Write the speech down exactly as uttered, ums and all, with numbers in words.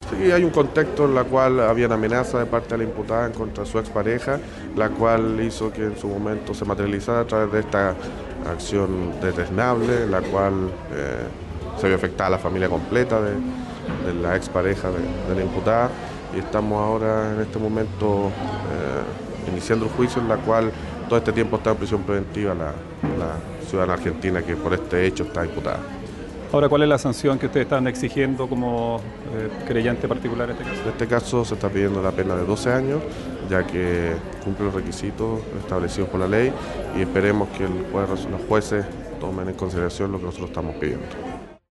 Sí, hay un contexto en el cual había amenaza de parte de la imputada en contra de su expareja, la cual hizo que en su momento se materializara a través de esta acción desdeñable, en la cual eh, se vio afectada a la familia completa de, de la expareja de, de la imputada, y estamos ahora en este momento eh, iniciando el juicio en la cual todo este tiempo está en prisión preventiva la, la ciudadana argentina que por este hecho está imputada. Ahora, ¿cuál es la sanción que ustedes están exigiendo como eh, creyente particular en este caso? En este caso se está pidiendo la pena de doce años, ya que cumple los requisitos establecidos por la ley, y esperemos que el juez- los jueces tomen en consideración lo que nosotros estamos pidiendo.